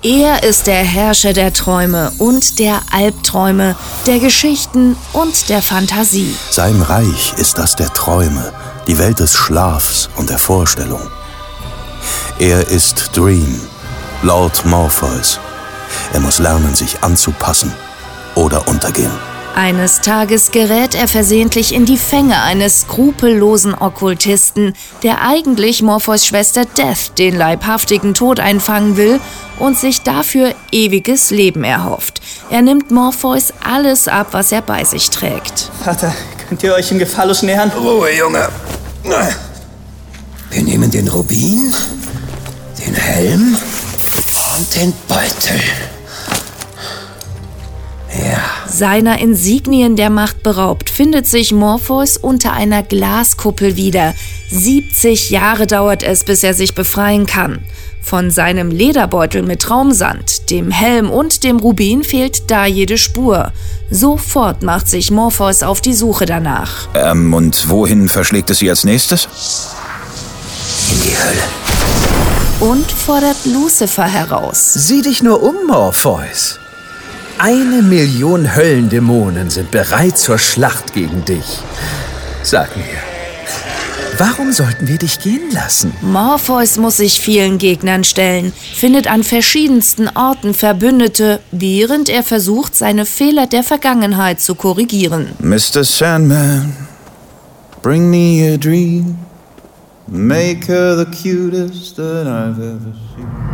Er ist der Herrscher der Träume und der Albträume, der Geschichten und der Fantasie. Sein Reich ist das der Träume, die Welt des Schlafs und der Vorstellung. Er ist Dream, Lord Morpheus. Er muss lernen, sich anzupassen oder untergehen. Eines Tages gerät er versehentlich in die Fänge eines skrupellosen Okkultisten, der eigentlich Morpheus' Schwester Death den leibhaftigen Tod einfangen will und sich dafür ewiges Leben erhofft. Er nimmt Morpheus alles ab, was er bei sich trägt. Vater, könnt ihr euch im Gefallus nähern? Ruhe, Junge. Wir nehmen den Rubin, den Helm und den Beutel. Ja. Seiner Insignien der Macht beraubt, findet sich Morpheus unter einer Glaskuppel wieder. 70 Jahre dauert es, bis er sich befreien kann. Von seinem Lederbeutel mit Traumsand, dem Helm und dem Rubin fehlt da jede Spur. Sofort macht sich Morpheus auf die Suche danach. Und wohin verschlägt es Sie als nächstes? In die Hölle. Und fordert Lucifer heraus. Sieh dich nur um, Morpheus. 1 Million Höllendämonen sind bereit zur Schlacht gegen dich. Sag mir, warum sollten wir dich gehen lassen? Morpheus muss sich vielen Gegnern stellen, findet an verschiedensten Orten Verbündete, während er versucht, seine Fehler der Vergangenheit zu korrigieren. Mr. Sandman, bring me a dream. Make her the cutest that I've ever seen.